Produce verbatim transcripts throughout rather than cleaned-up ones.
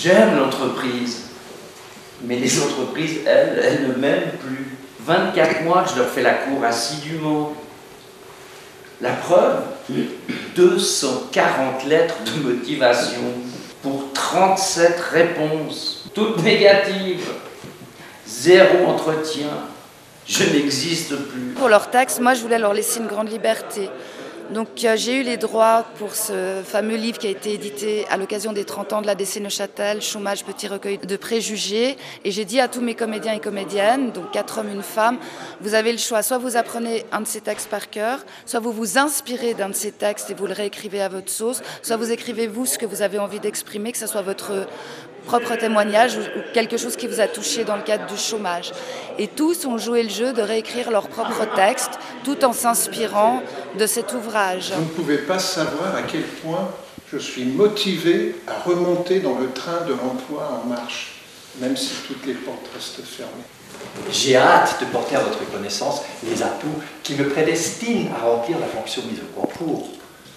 J'aime l'entreprise, mais les entreprises, elles, elles ne m'aiment plus. vingt-quatre mois que je leur fais la cour assidûment. La preuve, deux cent quarante lettres de motivation pour trente-sept réponses, toutes négatives. Zéro entretien. Je n'existe plus. Pour leur texte, moi je voulais leur laisser une grande liberté. Donc euh, j'ai eu les droits pour ce fameux livre qui a été édité à l'occasion des trente ans de l'A D C Neuchâtel, Chômage, petit recueil de préjugés. Et j'ai dit à tous mes comédiens et comédiennes, donc quatre hommes, une femme, vous avez le choix, soit vous apprenez un de ces textes par cœur, soit vous vous inspirez d'un de ces textes et vous le réécrivez à votre sauce, soit vous écrivez vous ce que vous avez envie d'exprimer, que ce soit votre propre témoignage ou quelque chose qui vous a touché dans le cadre du chômage. Et tous ont joué le jeu de réécrire leur propre texte tout en s'inspirant de cet ouvrage. Vous ne pouvez pas savoir à quel point je suis motivé à remonter dans le train de l'emploi en marche, même si toutes les portes restent fermées. J'ai hâte de porter à votre connaissance les atouts qui me prédestinent à remplir la fonction mise au concours.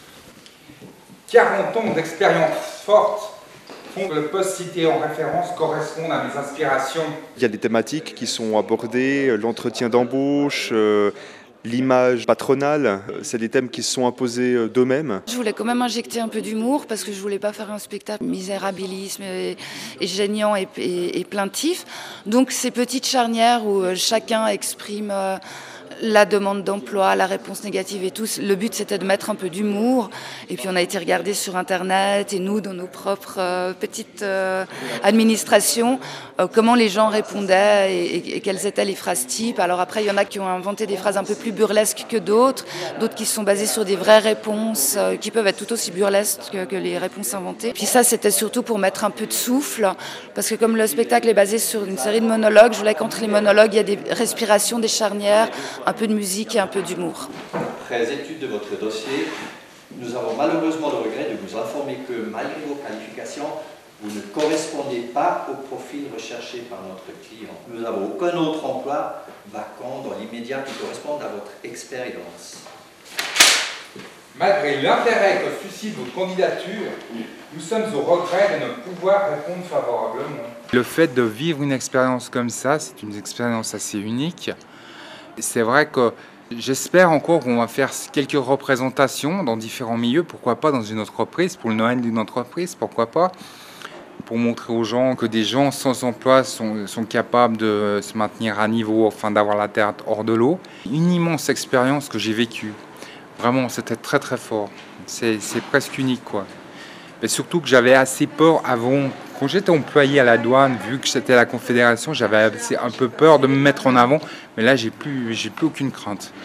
quarante ans d'expérience forte font que le poste cité en référence correspond à mes inspirations. Il y a des thématiques qui sont abordées, l'entretien d'embauche, euh, l'image patronale, c'est des thèmes qui se sont imposés d'eux-mêmes. Je voulais quand même injecter un peu d'humour parce que je voulais pas faire un spectacle misérabilisme et, et gênant et, et, et plaintif. Donc ces petites charnières où chacun exprime euh, la demande d'emploi, la réponse négative et tout. Le but, c'était de mettre un peu d'humour. Et puis, on a été regarder sur Internet et nous, dans nos propres euh, petites euh, administrations, euh, comment les gens répondaient et, et, et quelles étaient les phrases types. Alors après, il y en a qui ont inventé des phrases un peu plus burlesques que d'autres, d'autres qui sont basées sur des vraies réponses euh, qui peuvent être tout aussi burlesques que, que les réponses inventées. Puis ça, c'était surtout pour mettre un peu de souffle, parce que comme le spectacle est basé sur une série de monologues, je voulais qu'entre les monologues, il y a des respirations, des charnières, un peu de musique et un peu d'humour. Après étude de votre dossier, nous avons malheureusement le regret de vous informer que malgré vos qualifications, vous ne correspondez pas au profil recherché par notre client. Nous n'avons aucun autre emploi vacant dans l'immédiat qui corresponde à votre expérience. Malgré l'intérêt que suscite votre candidature, nous sommes au regret de ne pouvoir répondre favorablement. Le fait de vivre une expérience comme ça, c'est une expérience assez unique. C'est vrai que j'espère encore qu'on va faire quelques représentations dans différents milieux, pourquoi pas dans une entreprise, pour le Noël d'une entreprise, pourquoi pas, pour montrer aux gens que des gens sans emploi sont, sont capables de se maintenir à niveau, enfin d'avoir la tête hors de l'eau. Une immense expérience que j'ai vécue, vraiment c'était très très fort, c'est presque unique quoi. Mais surtout que j'avais assez peur avant. Quand j'étais employé à la douane, vu que c'était la Confédération, j'avais un peu peur de me mettre en avant. Mais là, j'ai plus, j'ai plus aucune crainte.